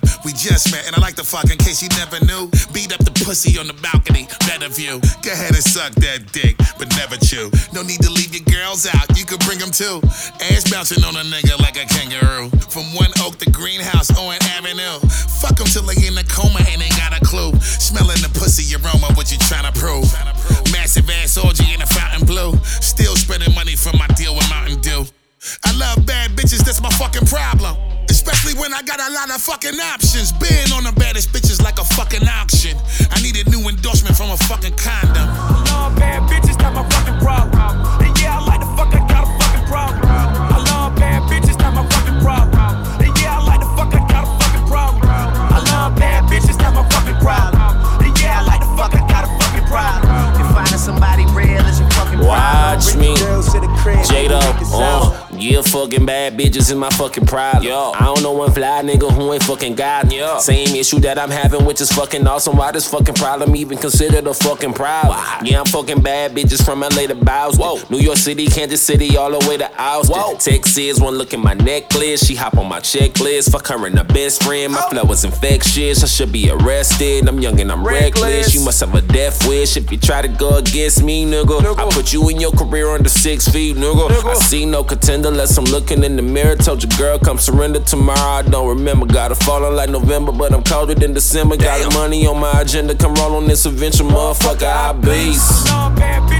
We just met and I like to fuck in case you never knew. Beat up the pussy on the balcony, better view. Go ahead and suck that dick, but never chew. No need to leave your girls out, you could bring them too. Ass bouncing on a nigga like a kangaroo. From One Oak to Greenhouse, Owen Avenue. Fuck them till they in a coma and ain't got a clue. Smelling the pussy aroma, what you tryna prove? Massive ass orgy in a fountain blue. Still spending money for my deal with Mountain Dew. I love bad bitches, that's my fucking problem. Especially when I got a lot of fucking options. Been on the baddest bitches like a fucking auction. I need a new endorsement from a fucking condom. I love bad bitches, that's my fucking problem. And yeah, I like the fuck, I got a fucking problem. I love bad bitches, that's my fucking problem. And yeah, I like the fuck, I got a fucking problem. I love bad bitches, that's my fucking problem. And yeah, I like the fuck, I got a fucking problem. If finding somebody real is your fucking problem. Watch me, J-Lo, yeah, fucking bad bitches is my fucking problem. I don't know one fly nigga who ain't fucking got me. Same issue that I'm having, which is fucking awesome. Why this fucking problem even considered a fucking problem? Yeah, I'm fucking bad bitches from LA to Boston, New York City, Kansas City, all the way to Austin. Texas, one look at my necklace, she hop on my checklist. Fuck her and her best friend, my flow is infectious. I should be arrested, I'm young and I'm reckless. You must have a death wish if you try to go against me, nigga. I put you in your career under 6 feet, nigga. I see no contender unless I'm looking in the mirror. Told your girl come surrender tomorrow, I don't remember. Got a falling like November, but I'm colder than December. Got money on my agenda, come roll on this adventure, motherfucker, I beast.